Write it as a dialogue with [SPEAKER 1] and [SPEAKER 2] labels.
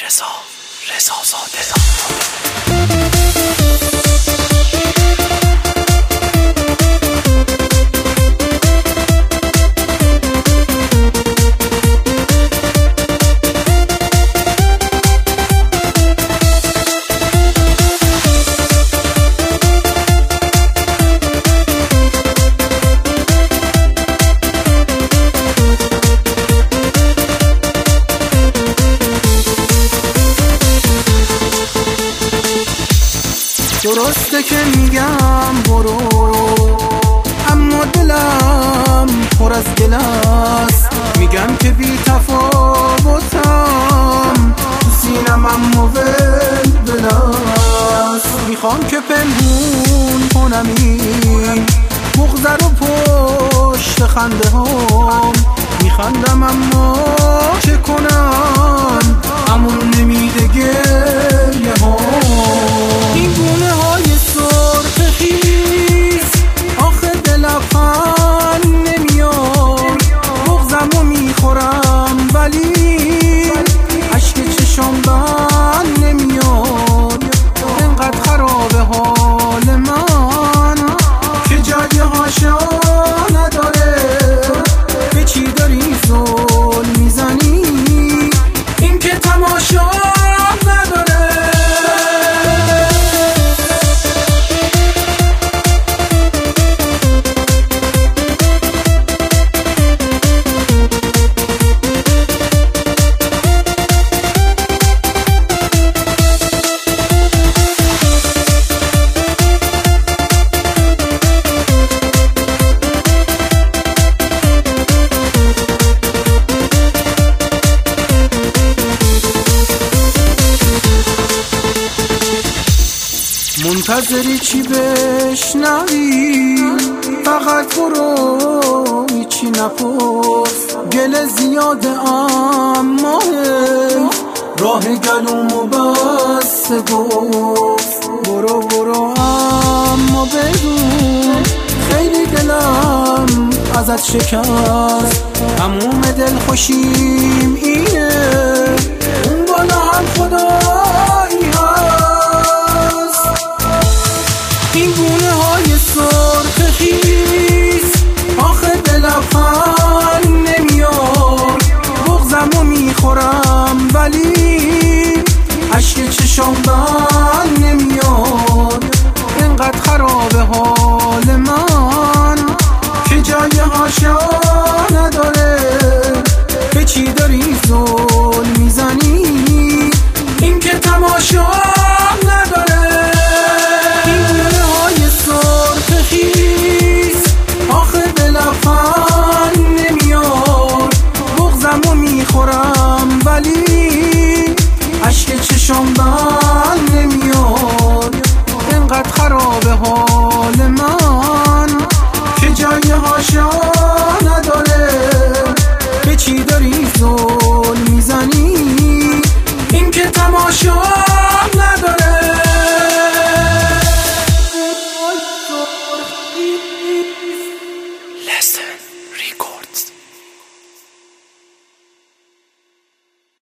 [SPEAKER 1] رضا زاده.
[SPEAKER 2] درسته که میگم برو، اما دلم پر از گل است. میگم که بی تفاوتم، تو سینم اما ول است. میخوام که پنهون کنم این بغض رو پشت خنده هم. میخندم اما چه کنم، امون نمیده گریه هم. این گونه های سرخ خیز آخه دلم نمیاد. بغضمو میخورم ولی اشک چشام بند نمیاد. انقدر خرابه حال من که جای هاشا نداره. به چی داری زل میزنی، این که تماشا نداره. منتظری چی بشنوی، فقط برو هیچی نپرس. گل زیاده اما راه گلومو بسته گفت. برو اما بدون خیلی دلم ازت شکست. تموم دل خوشیم اینه